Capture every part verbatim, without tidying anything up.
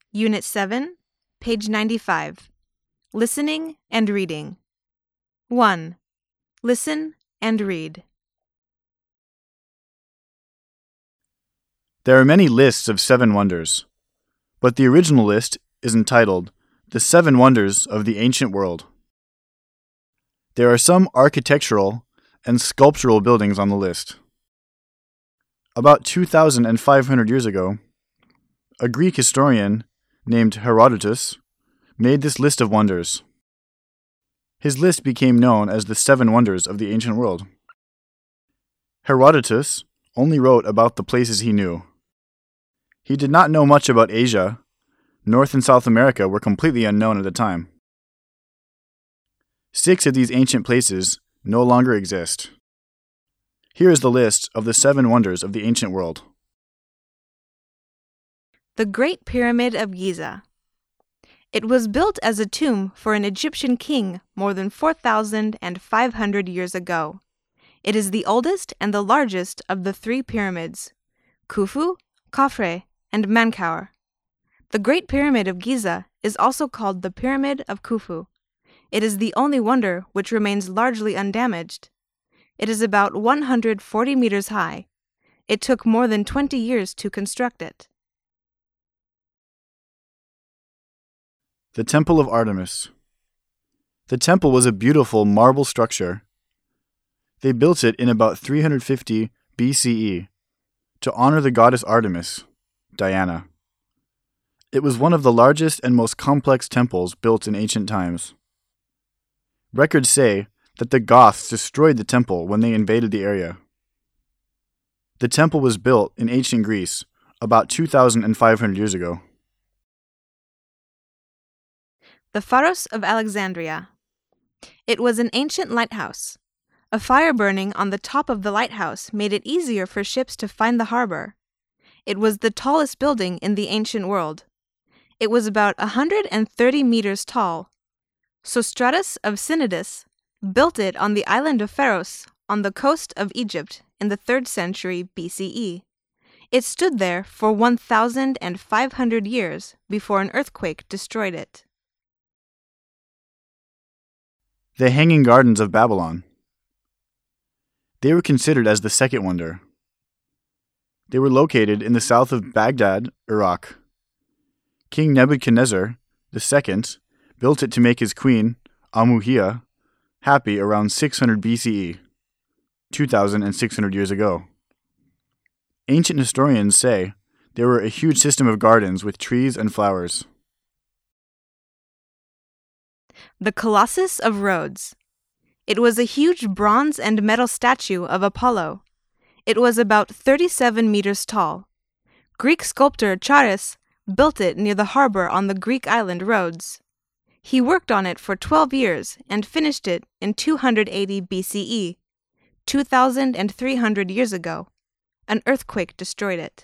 Unit seven, page ninety-five. Listening and Reading. one. Listen and read. There are many lists of seven wonders, but the original list is entitled The Seven Wonders of the Ancient World. There are some architectural and sculptural buildings on the list. About two thousand five hundred years ago, a Greek historian named Herodotus made this list of wonders. His list became known as the Seven Wonders of the Ancient World. Herodotus only wrote about the places he knew. He did not know much about Asia. North and South America were completely unknown at the time. Six of these ancient places no longer exist. Here is the list of the seven wonders of the ancient world. The Great Pyramid of Giza. It was built as a tomb for an Egyptian king more than four thousand five hundred years ago. It is the oldest and the largest of the three pyramids, Khufu, Khafre, and Menkaure. The Great Pyramid of Giza is also called the Pyramid of Khufu. It is the only wonder which remains largely undamaged. It is about one hundred forty meters high. It took more than twenty years to construct it. The Temple of Artemis. The temple was a beautiful marble structure. They built it in about three hundred fifty B C E to honor the goddess Artemis, Diana. It was one of the largest and most complex temples built in ancient times. Records say that the Goths destroyed the temple when they invaded the area. The temple was built in ancient Greece about two thousand five hundred years ago. The Pharos of Alexandria. It was an ancient lighthouse. A fire burning on the top of the lighthouse made it easier for ships to find the harbor. It was the tallest building in the ancient world. It was about one hundred thirty meters tall. Sostratus of Cnidus built it on the island of Pharos on the coast of Egypt in the third century B C E. It stood there for one thousand five hundred years before an earthquake destroyed it. The Hanging Gardens of Babylon. They were considered as the second wonder. They were located in the south of Baghdad, Iraq. King Nebuchadnezzar the Second built it to make his queen, Amuhia, happy around six hundred B C E, two thousand six hundred years ago. Ancient historians say there were a huge system of gardens with trees and flowers. The Colossus of Rhodes. It was a huge bronze and metal statue of Apollo. It was about thirty-seven meters tall. Greek sculptor Charis built it near the harbor on the Greek island Rhodes. He worked on it for twelve years and finished it in two hundred eighty B C E, two thousand three hundred years ago. An earthquake destroyed it.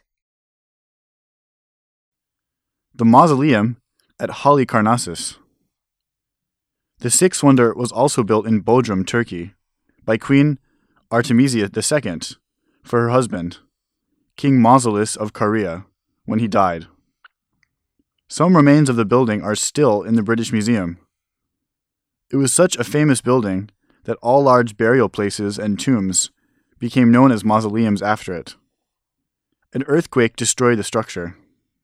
The Mausoleum at Halicarnassus. The sixth wonder was also built in Bodrum, Turkey, by Queen Artemisia the Second for her husband, King Mausolus of Caria, when he died. Some remains of the building are still in the British Museum. It was such a famous building that all large burial places and tombs became known as mausoleums after it. An earthquake destroyed the structure.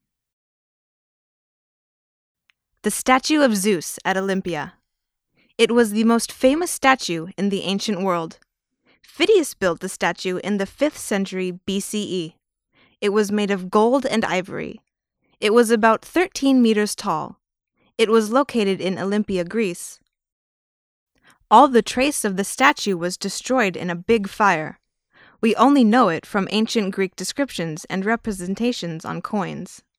The statue of Zeus at Olympia. It was the most famous statue in the ancient world. Phidias built the statue in the fifth century B C E. It was made of gold and ivory. It was about thirteen meters tall. It was located in Olympia, Greece. All the trace of the statue was destroyed in a big fire. We only know it from ancient Greek descriptions and representations on coins.